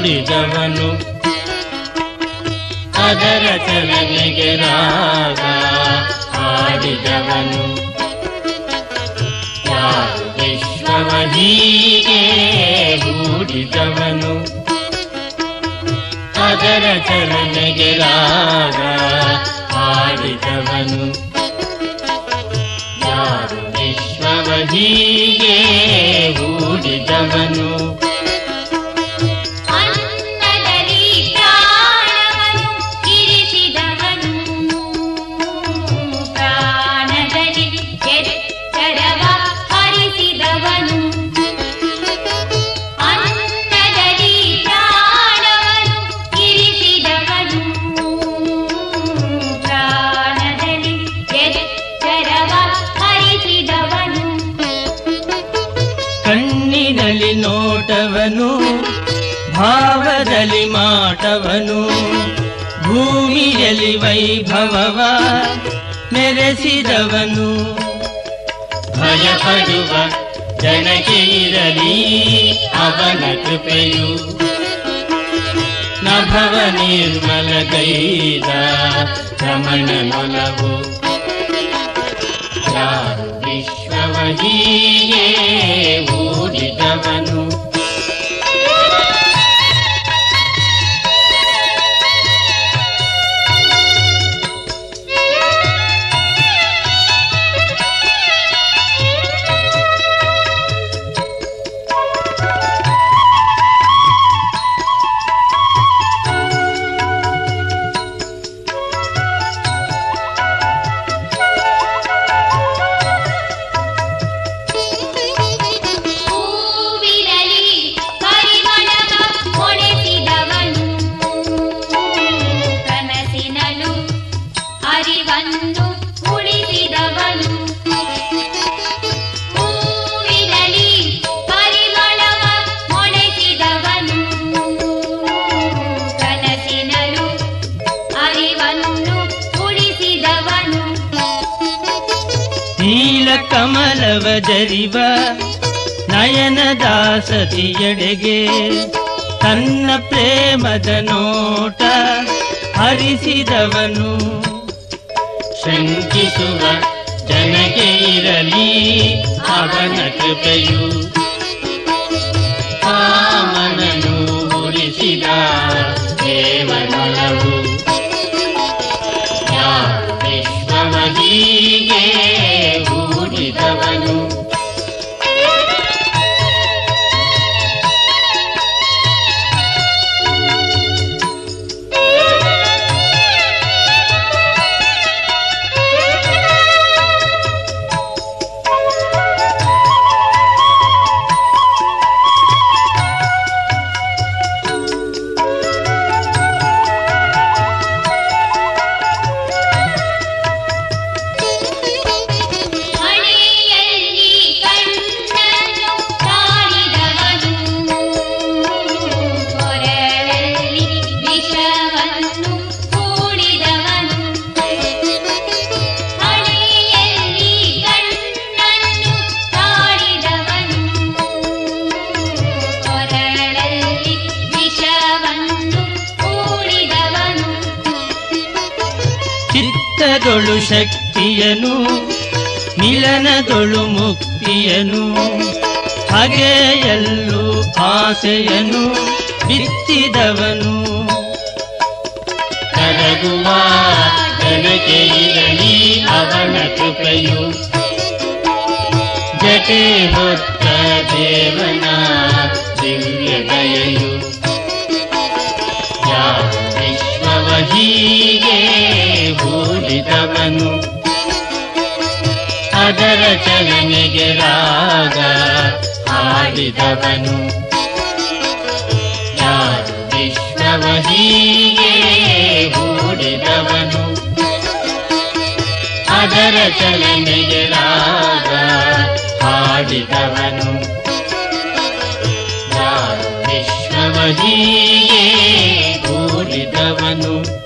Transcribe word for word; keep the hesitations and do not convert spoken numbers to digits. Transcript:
ಹೂಡಿದವನು ಅದರ ಚಲನೆಗೆ ರಾಗ ಹಾಡಿದವನು ಯಾರು ವಿಶ್ವವ ಹೀಗೆ ಹೂಡಿದವನು ಅದರ ಚಲನೆಗೆ ರಾಗ ಹಾಡಿದವನು ಯಾರು ವಿಶ್ವವ ಹೀಗೆ ಹೂಡಿದವನು ಕಣ್ಣಿನಲ್ಲಿ ನೋಟವನು ಭಾವದಲ್ಲಿ ಮಾಟವನು ಭೂಮಿಯಲ್ಲಿ ವೈಭವವ ಮೆರೆಸಿದವನು ಭಯಪಡುವ ಜನಕ್ಕೆ ಇರಲಿ ಅವನ ಕೃಪೆಯು ನಭವ ನಿರ್ಮಲಗೈದ ರಮಣನೊಲವು ಯಾರು ವಿಶ್ವವ ಹೀಗೆ ಹೂಡಿದವನು ನೀಲ ಕಮಲವ ಜರಿವ ನಯನದ ಸತಿಯಡೆಗೆ ತನ್ನ ಪ್ರೇಮದ ನೋಟ ಹರಿಸಿದವನು ಶಂಕಿಸುವ ಜನಕ್ಕೆ ಇರಲಿ ಅವನ ಕೃಪೆಯು ಕಾಮನನು ಉಳಿಸಿದ ದೇವನೊಲವು ಯಾರು ವಿಶ್ವವ ಹೀಗೆ ಹೂಡಿದವನು ಚಿತ್ತದೊಳು ಶಕ್ತಿಯನು ಮಿಲನದೊಳು ಮುಕ್ತಿಯನು ಹಗೆಯಲ್ಲೂ ಆಸೆಯನು ಬಿತ್ತಿದವನು ಕರಗುವ ಜನಕ್ಕೆ ಇರಲಿ ಅವನ ಕೃಪೆಯು ಜಟೆ ಹೊತ್ತ ದೇವನ ದಿವ್ಯ ದಯೆಯು ಯಾರು ವಿಶ್ವವ ಹೀಗೆ ಹೂಡಿದವನು ಅದರ ಚಲನೆಗೆ ರಾಗ ಹಾಡಿದವನು ಯಾರು ವಿಶ್ವವ ಹೀಗೆ ಹೂಡಿದವನು ಅದರ ಚಲನೆಗೆ ರಾಗ ಹಾಡಿದವನು ಯಾರು ವಿಶ್ವವ ಹೀಗೆ ಹೂಡಿದವನು